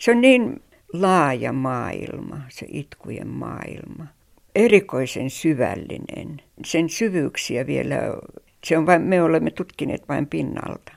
Se on niin laaja maailma, se itkujen maailma. Erikoisen syvällinen. Sen syvyyksiä vielä, me olemme tutkineet vain pinnalta.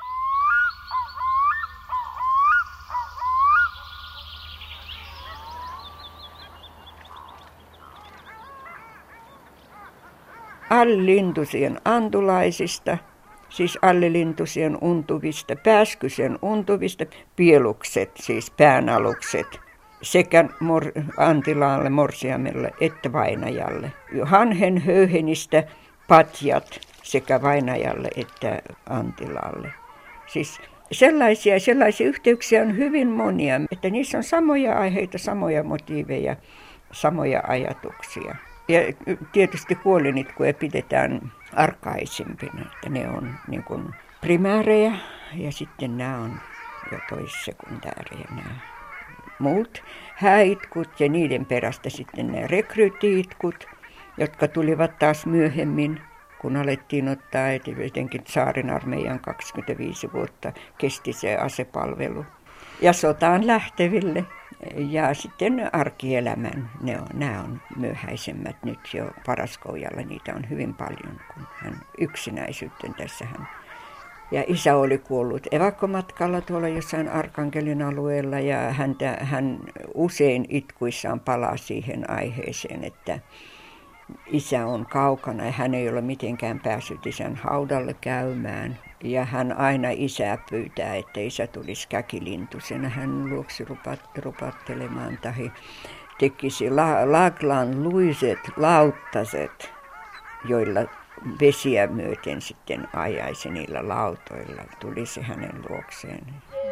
Allintusien antulaisista, siis allilintusien untuvista, pääskysen untuvista, pielukset, siis päänalukset, sekä antilaalle, morsiamelle että vainajalle. Hanhen höyhenistä patjat sekä vainajalle että antilaalle. Siis sellaisia yhteyksiä on hyvin monia, että niissä on samoja aiheita, samoja motiiveja, samoja ajatuksia. Ja tietysti kuolinitkuja pidetään arkaisimpina, että ne on niin kuin primäärejä ja sitten nämä on jo toissekundäärejä nämä muut hääitkut ja niiden perästä sitten nämä rekryytti-itkut, jotka tulivat taas myöhemmin, kun alettiin ottaa etenkin tsaarin armeijan 25 vuotta kesti se asepalvelu. Ja sotaan lähteville ja sitten arkielämän, nämä on myöhäisemmät nyt jo Paraskoujalla, niitä on hyvin paljon, kun hän yksinäisyytten tässähän. Ja isä oli kuollut evakkomatkalla tuolla jossain Arkangelin alueella ja hän usein itkuissaan palaa siihen aiheeseen, että isä on kaukana ja hän ei ole mitenkään päässyt isän haudalle käymään. Ja hän aina isää pyytää, että isä tulisi käkilintusena hän luoksi rupattelemaan tai tekisi laglan luiset lauttaset, joilla vesiä myöten sitten ajaisi niillä lautoilla, tulisi hänen luokseen.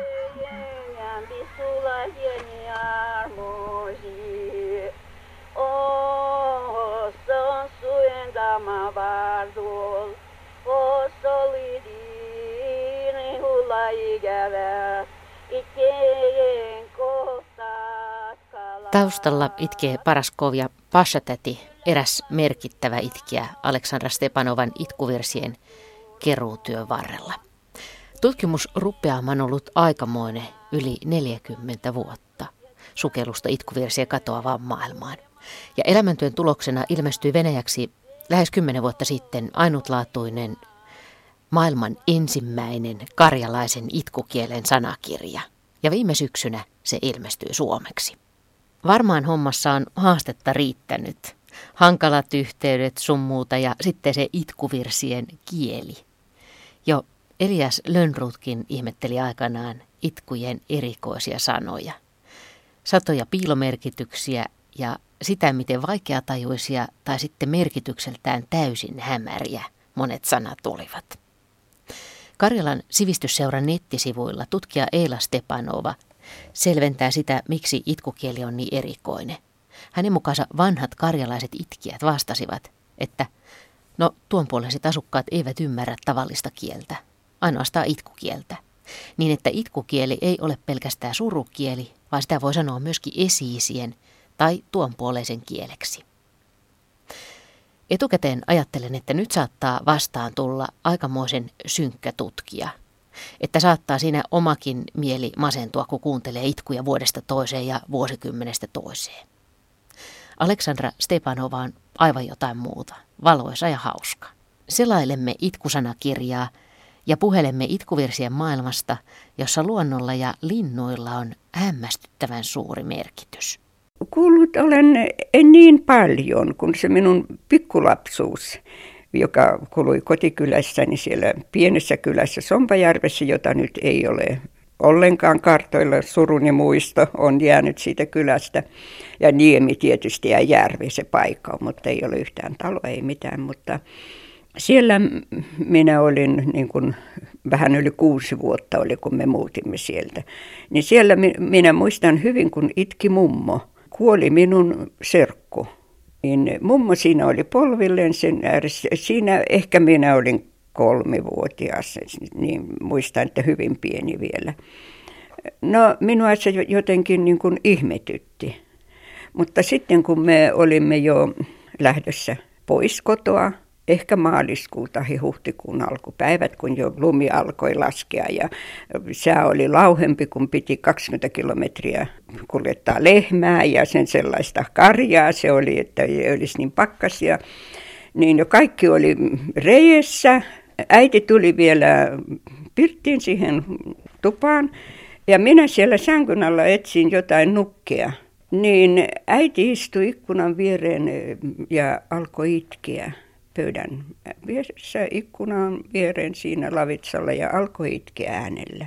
Taustalla itkee Paraskov ja Pashatäti, eräs merkittävä itkijä Aleksandra Stepanovan itkuvirsien keruutyön varrella. Tutkimusrupeama on ollut aikamoinen yli 40 vuotta sukellusta itkuvirsiä katoavaan maailmaan. Ja elämäntyön tuloksena ilmestyi venäjäksi lähes 10 vuotta sitten ainutlaatuinen maailman ensimmäinen karjalaisen itkukielen sanakirja. Ja viime syksynä se ilmestyy suomeksi. Varmaan hommassa on haastetta riittänyt. Hankalat yhteydet sun muuta ja sitten se itkuvirsien kieli. Jo Elias Lönnrotkin ihmetteli aikanaan itkujen erikoisia sanoja. Satoja piilomerkityksiä ja sitä, miten vaikeatajuisia tai sitten merkitykseltään täysin hämäriä monet sanat olivat. Karjalan sivistysseuran nettisivuilla tutkija Eila Stepanova selventää sitä, miksi itkukieli on niin erikoinen. Hänen mukaansa vanhat karjalaiset itkijät vastasivat, että tuonpuoleiset asukkaat eivät ymmärrä tavallista kieltä, ainoastaan itkukieltä. Niin että itkukieli ei ole pelkästään surukieli, vaan sitä voi sanoa myöskin esi-isien tai tuonpuoleisen kieleksi. Etukäteen ajattelen, että nyt saattaa vastaan tulla aikamoisen synkkä tutkija. Että saattaa siinä omakin mieli masentua, kun kuuntelee itkuja vuodesta toiseen ja vuosikymmenestä toiseen. Aleksandra Stepanova on aivan jotain muuta, valoisa ja hauska. Selailemme itkusanakirjaa ja puhelemme itkuvirsien maailmasta, jossa luonnolla ja linnuilla on hämmästyttävän suuri merkitys. Kuullut en niin paljon kuin se minun pikkulapsuus, joka kului kotikylässäni siellä pienessä kylässä Sompajärvessä, jota nyt ei ole ollenkaan kartoilla. Suruni muisto on jäänyt siitä kylästä. Ja Niemi tietysti ja järvi se paikka, mutta ei ole yhtään taloa, ei mitään. Mutta siellä minä olin niin kuin vähän yli 6 vuotta oli, kun me muutimme sieltä. Niin siellä minä muistan hyvin, kun itki mummo. Kuoli minun serkku. Niin mummo siinä oli polvilleen sen ääressä. Siinä ehkä minä olin 3-vuotias, niin muistan, että hyvin pieni vielä. No minua se jotenkin niin kuin ihmetytti. Mutta sitten kun me olimme jo lähdössä pois kotoa, ehkä maaliskuun tai huhtikuun alkupäivät, kun jo lumi alkoi laskea ja sää oli lauhempi, kun piti 20 kilometriä kuljettaa lehmää ja sen sellaista karjaa se oli, että ei olisi niin pakkasia. Niin jo kaikki oli reijessä. Äiti tuli vielä pirttiin siihen tupaan ja minä siellä sängyn alla etsin jotain nukkea. Niin äiti istui ikkunan viereen ja alkoi itkeä pöydän vieressä ikkunan viereen siinä lavitsalla ja alkoi itkeä äänellä.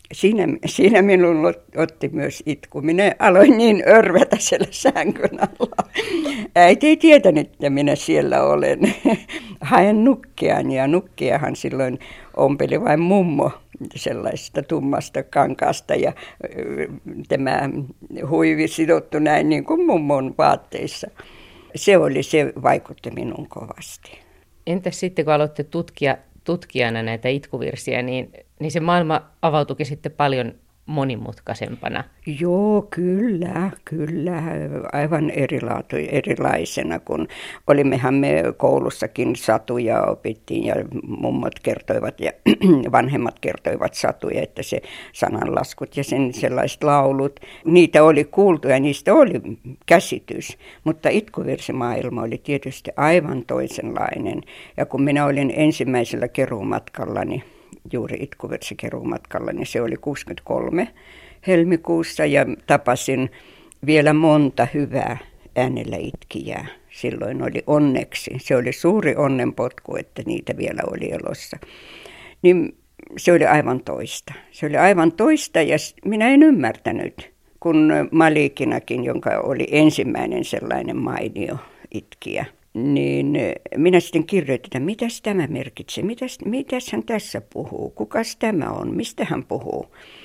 Siinä minun otti myös itku. Minä aloin niin örvätä siellä sängyn alla. Äiti ei tietänyt, että minä siellä olen. Haen nukkeani ja nukkeahan silloin ompeli vain mummo sellaista tummasta kankaasta ja tämä huivi sidottu näin niin kuin mummon vaatteissa. Se vaikutti minun kovasti. Entäs sitten kun aloitte tutkijana näitä itkuvirsiä, niin se maailma avautuikin sitten paljon monimutkaisempana. Joo, kyllä. Aivan erilaisena, kun olimmehan me koulussakin satuja opittiin ja mummot kertoivat ja vanhemmat kertoivat satuja, että se sananlaskut ja sen sellaiset laulut, niitä oli kuultu ja niistä oli käsitys, mutta itkuvirsimaailma oli tietysti aivan toisenlainen. Ja kun minä olin ensimmäisellä keruumatkallani, juuri itkuvirsikeruumatkalla, niin se oli 63 helmikuussa ja tapasin vielä monta hyvää äänellä itkijää. Silloin oli onneksi, se oli suuri onnenpotku, että niitä vielä oli elossa. Niin se oli aivan toista. Se oli aivan toista ja minä en ymmärtänyt, kun Malikinakin, jonka oli ensimmäinen sellainen mainio itkijä, niin minä sitten kirjoitin, että mitäs tämä merkitsee, mitäs hän tässä puhuu, kukas tämä on, mistä hän puhuu.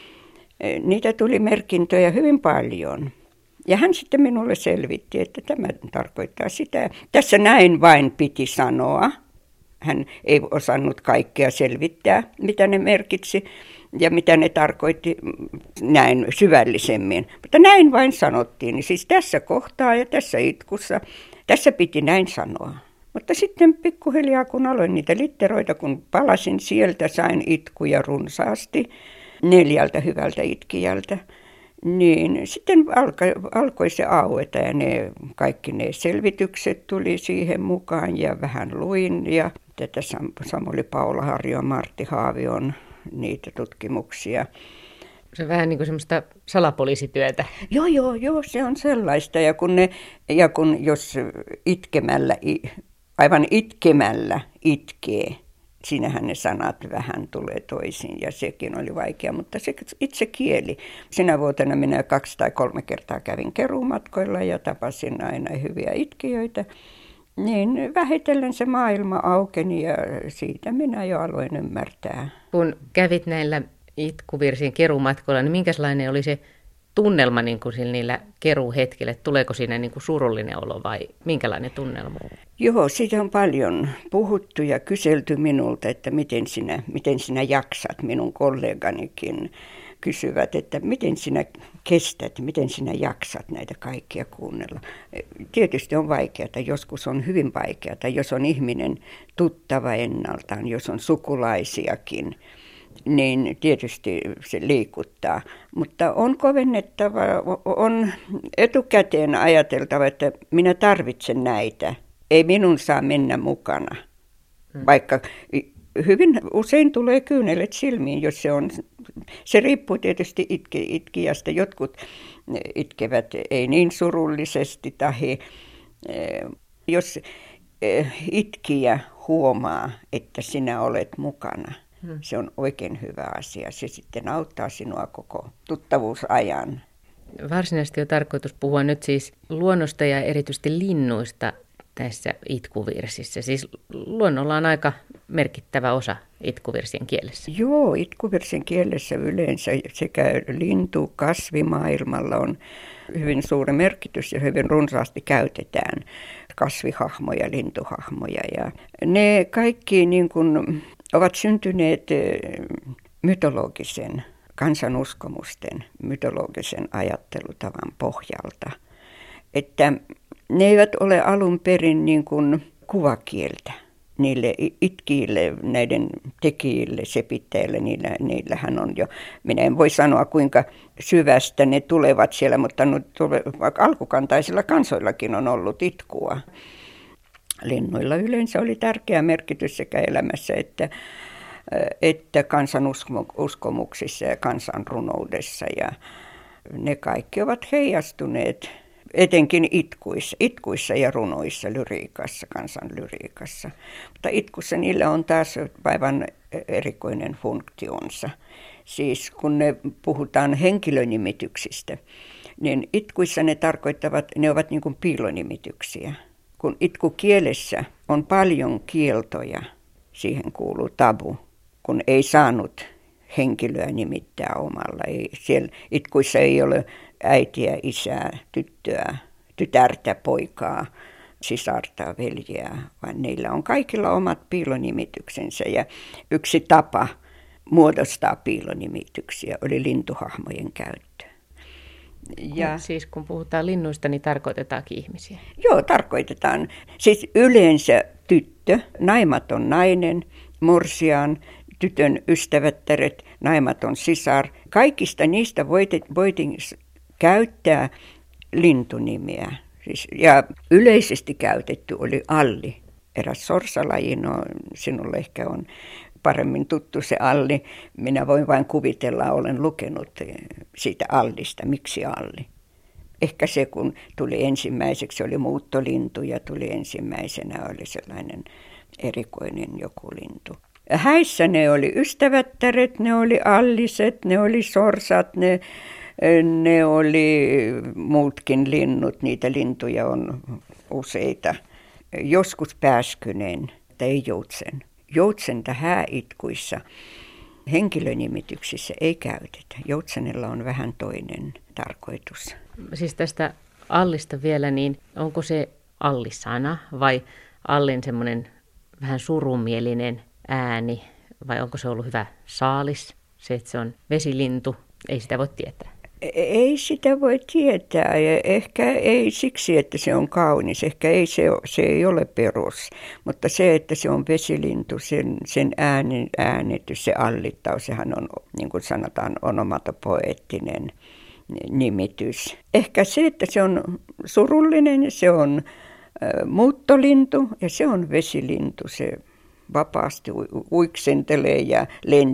Niitä tuli merkintöjä hyvin paljon. Ja hän sitten minulle selvitti, että tämä tarkoittaa sitä. Tässä näin vain piti sanoa. Hän ei osannut kaikkea selvittää, mitä ne merkitsi ja mitä ne tarkoitti näin syvällisemmin. Mutta näin vain sanottiin, niin siis tässä kohtaa ja tässä itkussa. Tässä piti näin sanoa. Mutta sitten pikkuhiljaa, kun aloin niitä litteroita, kun palasin sieltä, sain itkuja runsaasti 4 hyvältä itkijältä, niin sitten alkoi se aueta ja kaikki ne selvitykset tuli siihen mukaan ja vähän luin. Ja tätä Samuli Paulaharju ja Martti Haavion niitä tutkimuksia. Se on vähän niin kuin semmoista salapoliisityötä. Joo, se on sellaista. Ja kun jos aivan itkemällä itkee, siinähän ne sanat vähän tulee toisiin ja sekin oli vaikea, mutta se itse kieli. Sinä vuotena minä 2 tai 3 kertaa kävin keruumatkoilla ja tapasin aina hyviä itkijöitä. Niin vähitellen se maailma aukeni ja siitä minä jo aloin ymmärtää. Kun kävit näillä itkuvirsien keruumatkoilla, niin minkälainen oli se tunnelma niin kuin niillä keruuhetkillä? Tuleeko siinä niin kuin surullinen olo vai minkälainen tunnelma? Joo, siitä on paljon puhuttu ja kyselty minulta, että miten sinä jaksat. Minun kolleganikin kysyvät, että miten sinä kestät, miten sinä jaksat näitä kaikkia kuunnella. Tietysti on vaikeaa, joskus on hyvin vaikeaa, jos on ihminen tuttava ennaltaan, jos on sukulaisiakin. Niin tietysti se liikuttaa, mutta on kovennettava, on etukäteen ajateltava, että minä tarvitsen näitä. Ei minun saa mennä mukana, vaikka hyvin usein tulee kyynelet silmiin, jos se riippuu tietysti itkijästä. Jotkut itkevät ei niin surullisesti, tai jos itkijä huomaa, että sinä olet mukana. Se on oikein hyvä asia. Se sitten auttaa sinua koko tuttavuusajan. Varsinaisesti on tarkoitus puhua nyt siis luonnosta ja erityisesti linnuista tässä itkuvirsissä. Siis luonnolla on aika merkittävä osa itkuvirsien kielessä. Joo, itkuvirsien kielessä yleensä sekä lintu- kasvimaailmalla on hyvin suuri merkitys ja hyvin runsaasti käytetään kasvihahmoja, lintuhahmoja. Ja ne kaikki niin kuin ovat syntyneet mytologisen kansanuskomusten, mytologisen ajattelutavan pohjalta. Että ne eivät ole alun perin niin kuin kuvakieltä. niille itkijille, näiden tekijille, sepittäjille, niillähän on jo, minä en voi sanoa kuinka syvästä ne tulevat siellä, mutta vaikka alkukantaisilla kansoillakin on ollut itkua. Linnuilla yleensä oli tärkeä merkitys sekä elämässä että kansan uskomuksissa ja kansan runoudessa. Ja ne kaikki ovat heijastuneet etenkin itkuissa ja runoissa, lyriikassa, kansan lyriikassa. Mutta itkussa niillä on taas aivan erikoinen funktionsa. Siis kun ne puhutaan henkilönimityksistä, niin itkuissa ne ovat niin kuin piilonimityksiä. Kun itkukielessä on paljon kieltoja, siihen kuuluu tabu, kun ei saanut henkilöä nimittää omalla. Siellä itkuissa ei ole äitiä, isää, tyttöä, tytärtä, poikaa, sisarta, veljeä, vaan niillä on kaikilla omat piilonimityksensä. Ja yksi tapa muodostaa piilonimityksiä oli lintuhahmojen käyttö. Ja siis kun puhutaan linnuista, niin tarkoitetaankin ihmisiä? Joo, tarkoitetaan. Siis yleensä tyttö, naimaton nainen, morsian, tytön ystävättäret, naimaton sisar. Kaikista niistä voitiin käyttää lintunimiä. Siis, ja yleisesti käytetty oli alli. Eräs sorsalaji, sinulle ehkä on paremmin tuttu se alli. Minä voin vain kuvitella, olen lukenut siitä allista. Miksi alli? Ehkä se, kun tuli ensimmäiseksi, oli muuttolintu ja tuli ensimmäisenä, oli sellainen erikoinen joku lintu. Häissä ne oli ystävättäret, ne oli alliset, ne oli sorsat, ne oli muutkin linnut. Niitä lintuja on useita. Joskus pääskynen tai joutsen. Joutsenta hääitkuissa henkilönimityksissä ei käytetä. Joutsenella on vähän toinen tarkoitus. Siis tästä allista vielä, niin onko se allisana vai allin semmoinen vähän surumielinen ääni vai onko se ollut hyvä saalis? Se, että se on vesilintu, ei sitä voi tietää. Ei sitä voi tietää ja ehkä ei siksi, että se on kaunis. Ehkä se ei ole perus, mutta se, että se on vesilintu, sen äänitys, se allittaus, sehän on, niin kuin sanotaan, onomatopoeettinen nimitys. Ehkä se, että se on surullinen, se on muuttolintu ja se on vesilintu, se vapaasti uiksentelee ja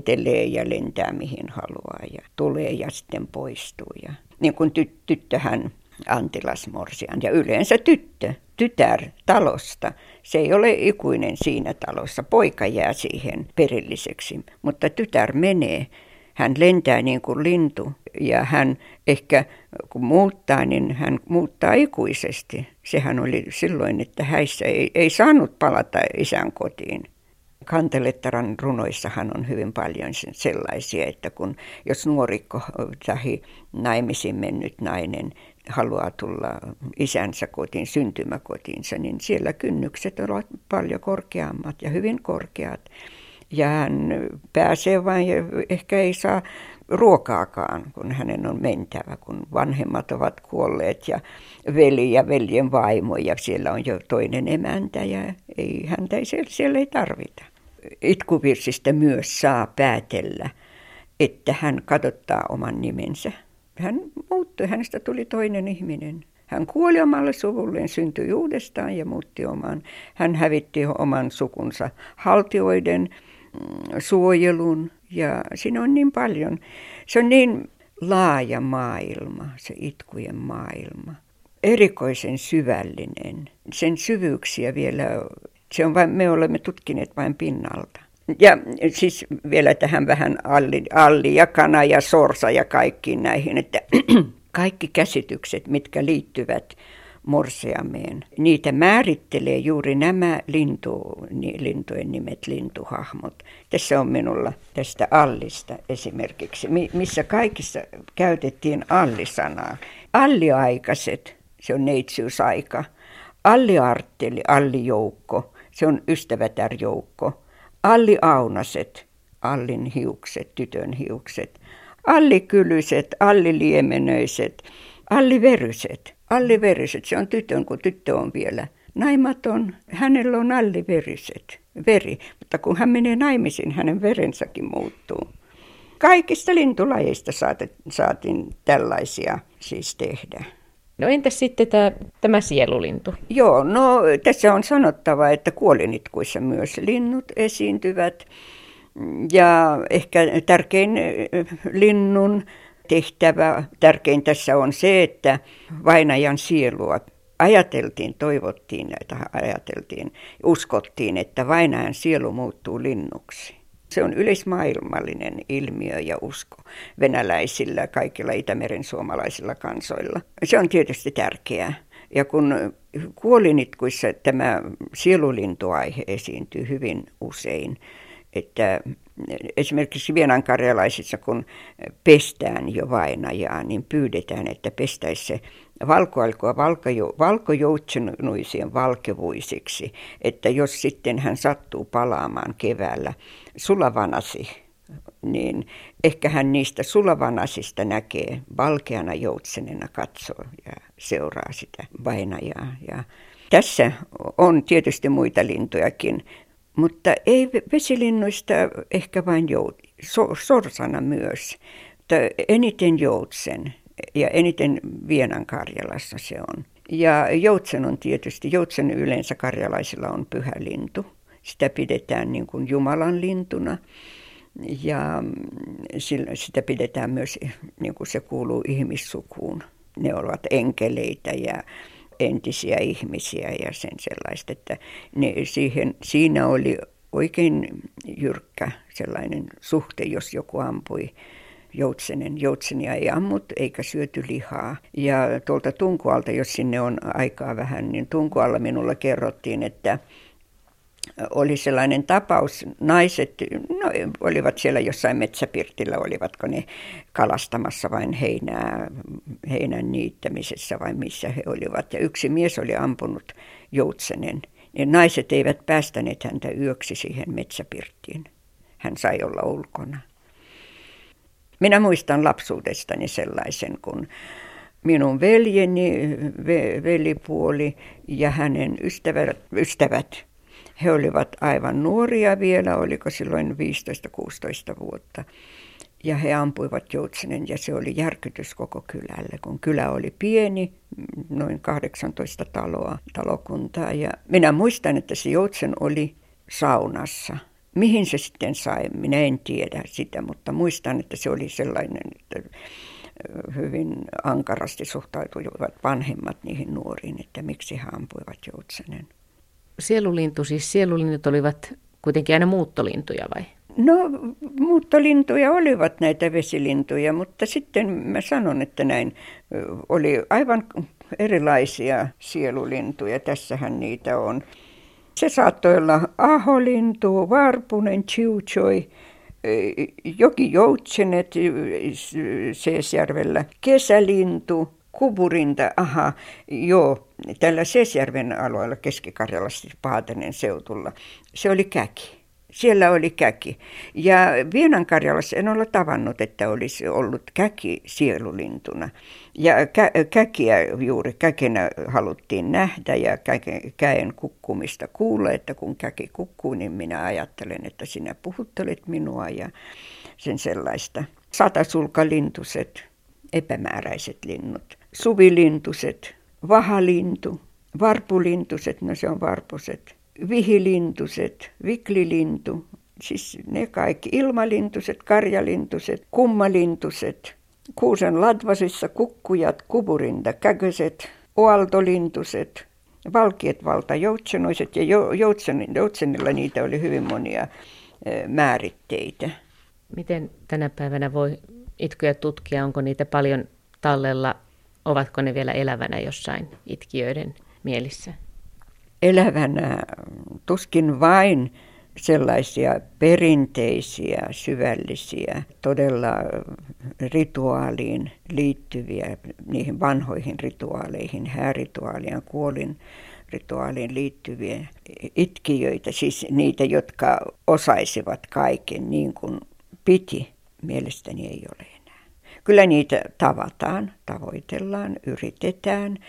lentää mihin haluaa ja tulee ja sitten poistuu. Ja, niin kuin tyttöhän antilasmorsian ja yleensä tytär talosta. Se ei ole ikuinen siinä talossa. Poika jää siihen perilliseksi, mutta tytär menee. Hän lentää niin kuin lintu ja hän ehkä kun muuttaa, niin hän muuttaa ikuisesti. Sehän oli silloin, että häissä ei saanut palata isän kotiin. Kantelettaran runoissahan on hyvin paljon sellaisia, että jos nuorikko tai naimisiin mennyt nainen haluaa tulla isänsä kotiin, syntymäkotiinsa, niin siellä kynnykset ovat paljon korkeammat ja hyvin korkeat. Ja hän pääsee vain ja ehkä ei saa ruokaakaan, kun hänen on mentävä, kun vanhemmat ovat kuolleet ja veli ja veljen vaimo ja siellä on jo toinen emäntä ja siellä ei tarvita. Itkuvirsistä myös saa päätellä, että hän kadottaa oman nimensä. Hän muuttui, hänestä tuli toinen ihminen. Hän kuoli omalle suvulleen, syntyi uudestaan ja muutti oman. Hän hävitti oman sukunsa haltioiden suojelun ja siinä on niin paljon. Se on niin laaja maailma, se itkujen maailma. Erikoisen syvällinen. Sen syvyyksiä vielä, me olemme tutkineet vain pinnalta. Ja siis vielä tähän vähän alli ja kana ja sorsa ja kaikkiin näihin, että kaikki käsitykset, mitkä liittyvät morsiameen, niitä määrittelee juuri nämä lintujen nimet, lintuhahmot. Tässä on minulla tästä allista esimerkiksi, missä kaikissa käytettiin allisanaa. Alliaikaiset, se on neitsyysaika. Alliartteli, allijoukko, se on ystävätärjoukko. Alliaunaset, allin hiukset, tytön hiukset. Allikylyset, alliliemenöiset, alliveryset. Alliveryset, se on tytön, kun tyttö on vielä naimaton. Hänellä on alliveryset. veri. Mutta kun hän menee naimisiin, hänen verensäkin muuttuu. Kaikista lintulajeista saatiin tällaisia siis tehdä. No entäs sitten tämä sielulintu? Joo, no tässä on sanottava, että kuolinitkuissa myös linnut esiintyvät. Ja ehkä tärkein linnun tehtävä, tärkein tässä on se, että vainajan sielua uskottiin, että vainajan sielu muuttuu linnuksi. Se on yleismaailmallinen ilmiö ja usko venäläisillä, kaikilla Itämeren suomalaisilla kansoilla. Se on tietysti tärkeää. Ja kun kuolinitkuissa tämä sielulintuaihe esiintyy hyvin usein, että esimerkiksi vienankarjalaisissa, kun pestään jo vainajaa, niin pyydetään, että pestäisi se valkoalkoa valkojoutsenuisien valkevuisiksi, että jos sitten hän sattuu palaamaan keväällä sulavanasi, niin ehkä hän niistä sulavanasista näkee valkeana joutsenena, katsoo ja seuraa sitä vainajaa. Ja tässä on tietysti muita lintujakin, mutta ei vesilinnuista ehkä vain sorsana myös, mutta eniten joutsen ja eniten Vienankarjalassa se on. Ja joutsen on tietysti, joutsen yleensä karjalaisilla on pyhä lintu. Sitä pidetään niin kuin Jumalan lintuna ja sitä pidetään myös niin kuin se kuuluu ihmissukuun. Ne ovat enkeleitä ja entisiä ihmisiä ja sen sellaista, että siinä oli oikein jyrkkä sellainen suhte, jos joku ampui joutsenia ei ammut eikä syöty lihaa. Ja tuolta Tunkualta, jos sinne on aikaa vähän, niin Tunkualla minulla kerrottiin, että oli sellainen tapaus, naiset olivat siellä jossain metsäpirtillä, olivatko ne kalastamassa vain heinän niittämisessä vai missä he olivat. Ja yksi mies oli ampunut joutsenen, ja naiset eivät päästäneet häntä yöksi siihen metsäpirttiin. Hän sai olla ulkona. Minä muistan lapsuudestani sellaisen, kun minun veljeni, velipuoli ja hänen ystävät, he olivat aivan nuoria vielä, oliko silloin 15-16 vuotta. Ja he ampuivat joutsenen ja se oli järkytys koko kylälle, kun kylä oli pieni, noin 18 talokuntaa. Ja minä muistan, että se joutsen oli saunassa. Mihin se sitten sai, minä en tiedä sitä, mutta muistan, että se oli sellainen, että hyvin ankarasti suhtautuivat vanhemmat niihin nuoriin, että miksi he ampuivat joutsenen. Sielulinnut olivat kuitenkin aina muuttolintuja vai? No muuttolintuja olivat näitä vesilintuja, mutta sitten mä sanon, että näin oli aivan erilaisia sielulintuja. Tässähän niitä on. Se saattoi olla aholintu, varpunen, chiuchoi, jokijoutsenet Seesjärvellä, kesälintu, kuburinta, tällä Seesjärven alueella Keski-Karjalassa, Paatanen seutulla, se oli käki. Siellä oli käki. Ja Vienankarjalassa en ole tavannut, että olisi ollut käki sielulintuna. Ja käkenä haluttiin nähdä ja käen kukkumista kuulla, että kun käki kukkuu, niin minä ajattelen, että sinä puhuttelet minua ja sen sellaista. Satasulkalintuset, epämääräiset linnut, suvilintuset, vahalintu, varpulintuset, no se on varpuset, vihilintuset, viklilintu, siis ne kaikki, ilmalintuset, karjalintuset, kummalintuset, kuusen latvasissa kukkujat, kuburinta, käköset, oaltolintuset, valkiet valtajoutsenoiset ja joutsenilla niitä oli hyvin monia määritteitä. Miten tänä päivänä voi itkuja tutkia, onko niitä paljon tallella, ovatko ne vielä elävänä jossain itkijöiden mielissä? Elävänä tuskin vain sellaisia perinteisiä, syvällisiä, todella rituaaliin liittyviä, niihin vanhoihin rituaaleihin, häärituaaliin, kuolin rituaaliin liittyviä itkijöitä, siis niitä, jotka osaisivat kaiken niin kuin piti, mielestäni ei ole enää. Kyllä niitä tavoitellaan, yritetään.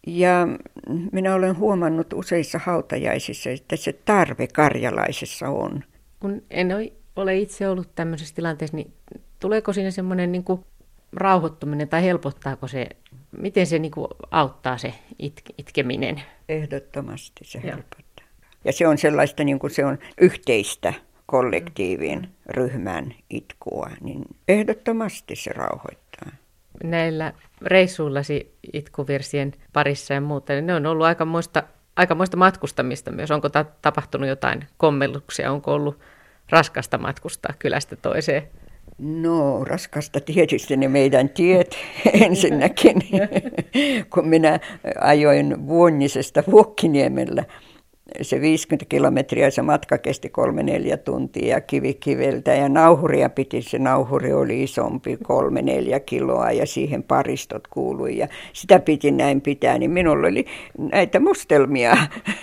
Ja minä olen huomannut useissa hautajaisissa, että se tarve karjalaisessa on. Kun en ole itse ollut tämmöisessä tilanteessa, niin tuleeko siinä semmoinen niin kuin rauhoittuminen tai helpottaako se, miten se niin kuin auttaa se itkeminen? Ehdottomasti se helpottaa. Ja se on sellaista, niin kuin se on yhteistä kollektiivin ryhmän itkua, niin ehdottomasti se rauhoittaa. Näillä reissuillasi itkuvirsien parissa ja muuta, niin ne on ollut aikamoista matkustamista myös. Onko tapahtunut jotain kommelluksia? Onko ollut raskasta matkustaa kylästä toiseen? No, raskasta tietysti ne meidän tiet ensinnäkin, kun minä ajoin Vuonnisesta Vuokkiniemellä. Se 50 kilometriä, se matka kesti 3-4 tuntia kivikiveltä ja nauhuria piti, se nauhuri oli isompi, 3-4 kiloa ja siihen paristot kuului ja sitä piti näin pitää, niin minulla oli näitä mustelmia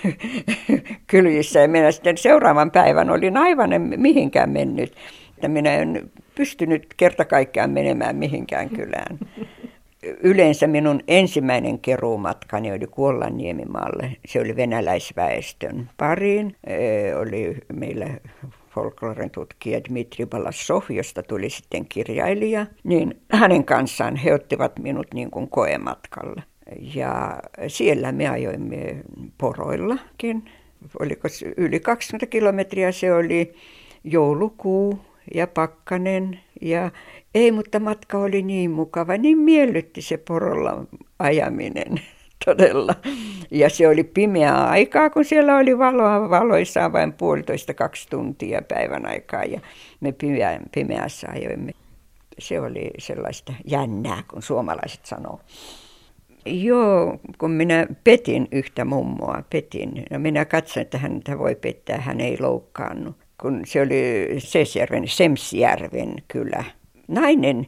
kyljissä ja minä sitten seuraavan päivän olin aivan mihinkään mennyt, että minä en pystynyt kerta kaikkiaan menemään mihinkään kylään. Yleensä minun ensimmäinen keruumatkani oli Kuollanniemimaalle. Se oli venäläisväestön pariin. Oli meillä folkloren tutkija Dmitri Balassov, josta tuli sitten kirjailija. Niin hänen kanssaan he ottivat minut niin kuin koematkalle. Ja siellä me ajoimme poroillakin. Oliko yli 20 kilometriä, se oli joulukuu ja pakkanen ja ei, mutta matka oli niin mukava, niin miellytti se porolla ajaminen todella. Ja se oli pimeää aikaa, kun siellä oli valoissa vain 1,5–2 tuntia päivän aikaa ja me pimeässä ajoimme. Se oli sellaista jännää, kun suomalaiset sanoo. Joo, kun minä petin yhtä mummoa, no minä katsoin, että häntä voi pettää, hän ei loukkaannut. Kun se oli Semsjärven kylä. Nainen,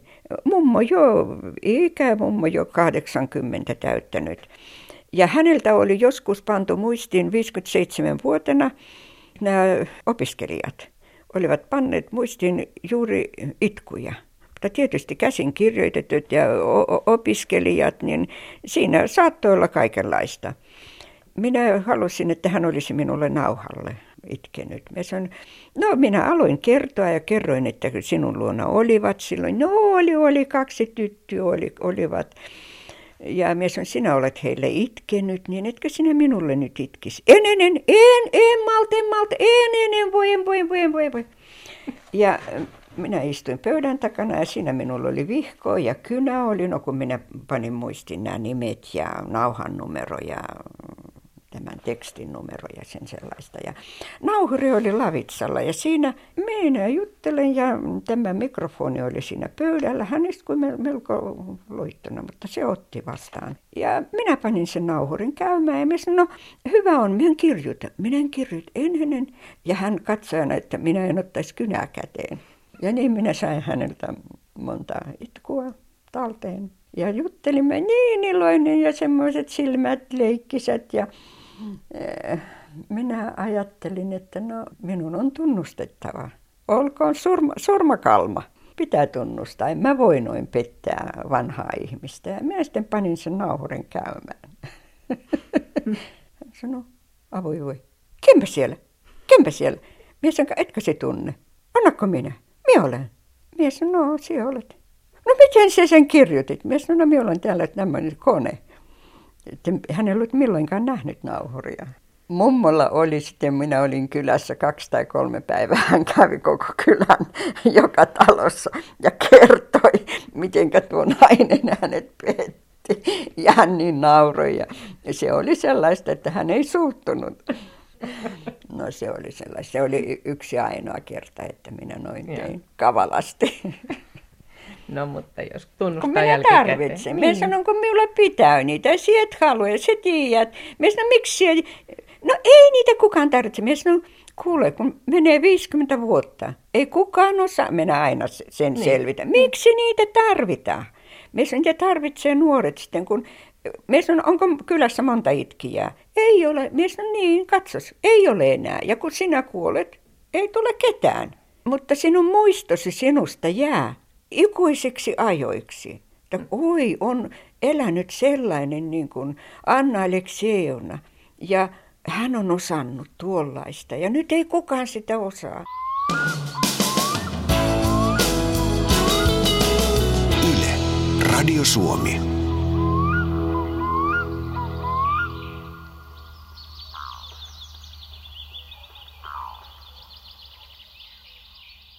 ikämummo jo 80 täyttänyt. Ja häneltä oli joskus pantu muistiin 57-vuotena nämä opiskelijat. Olivat panneet muistiin juuri itkuja. Mutta tietysti käsin kirjoitetut ja opiskelijat, niin siinä saattoi olla kaikenlaista. Minä halusin, että hän olisi minulle nauhalle itkenyt. Minä aloin kertoa ja kerroin, että sinun luona olivat silloin. No oli 2 tyttöä olivat. Ja minä sanoin, sinä olet heille itkenyt, niin etkö sinä minulle nyt itkisi? En voi. Ja minä istuin pöydän takana ja siinä minulla oli vihko ja kynä oli, kun minä panin muistin nämä nimet ja nauhan numero ja tämän tekstin numero ja sen sellaista. Ja nauhuri oli lavitsalla ja siinä minä juttelen ja tämä mikrofoni oli siinä pöydällä. Hän istui melko loittona, mutta se otti vastaan. Ja minä panin sen nauhurin käymään ja minä sanoin, hyvä on, minä en kirjoita ennen. Ja hän katsoi, että minä en ottaisi kynää käteen. Ja niin minä sain häneltä monta itkua talteen. Ja juttelimme niin iloinen ja semmoiset silmät leikkisät ja minä ajattelin, että minun on tunnustettava. Olkoon surmakalma. Pitää tunnustaa. En mä voi noin pettää vanhaa ihmistä. Ja minä sitten panin sen nauhurin käymään. Hän sanoi, voi. Kempä siellä? Minä sanoin, etkö se tunne? Annakko minä? Minä olen. Minä sanoin, sinä olet. No miten sä sen kirjoitit? Minä sanoin, minä olen täällä tämmöinen kone. Hän ei ollut milloinkaan nähnyt nauhuria. Mummolla oli sitten, minä olin kylässä 2 tai 3 päivää, hän kävi koko kylän joka talossa ja kertoi, mitenkä tuo nainen hänet petti. Ja hän niin nauroi ja se oli sellaista, että hän ei suuttunut. No se oli sellaista, se oli yksi ainoa kerta, että minä noin tein kavalasti. No mutta jos tunnustaa kun minä tarvitsen. Minä sanon, kun minulla pitää niitä. Ja sinä et halua ja sä tiedät. Minä sanon, miksi no ei niitä kukaan tarvitse. Minä sanon, kuule, kun menee 50 vuotta. Ei kukaan osaa. Minä aina sen selvitä. Miksi niitä tarvitaan? Minä sanon, niitä tarvitsee nuoret sitten, kun... Minä sanon, onko kylässä monta itkijää? Ei ole. Minä sanon, niin, katsos, ei ole enää. Ja kun sinä kuolet, ei tule ketään. Mutta sinun muistosi sinusta jää ikuisiksi ajoiksi. elänyt sellainen niin kuin Anna Aleksejevna. Ja hän on osannut tuollaista ja nyt ei kukaan sitä osaa. Yle, Radio Suomi.